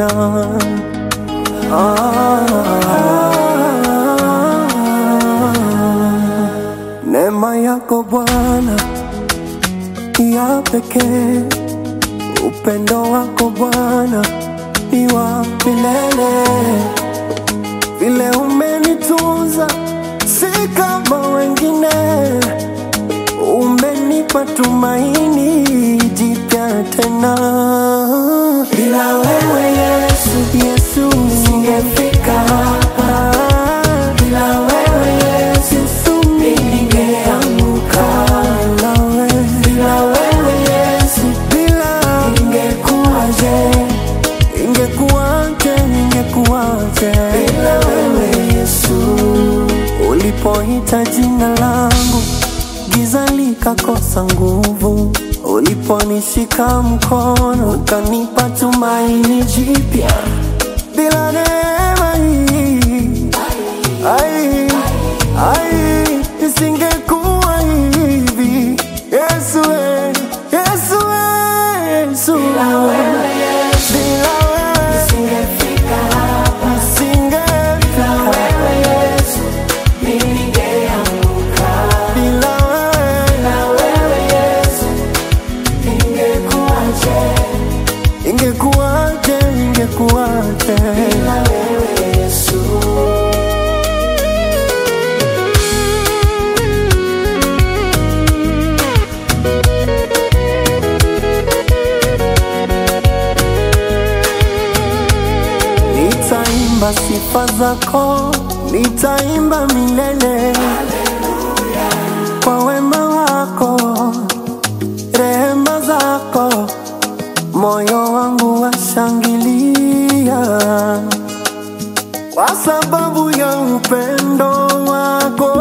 Neema yako Bwana ya pekee, upendo wako Bwana ni wa milele. Vile umenitunza si kama wengine, umenipa tumaini jipya tena. Bila wewe Yesu, singefika hapa. Bila wewe Yesu, ningeanguka. Bila wewe Yesu, ingekuwaje? Bila wewe Yesu, ulipoita jina langu giza likakosa nguvu, uliponishika mkono ukanipa tumaini jipya. Bila neema hii nisingekuwa hivi. Yesu, Yesu, Yesu. Bila wewe Yesu, nisingefika hapa. Bila wewe Yesu, ningeanguka. Bila wewe Yesu, ingekuwaje? Bila wewe Yesu. Nitaimba sifa zako, nitaimba milele. Hallelujah. Kwa wema wako, rehema zako, moyo wangu washangilia. Kwa sababu ya upendo wako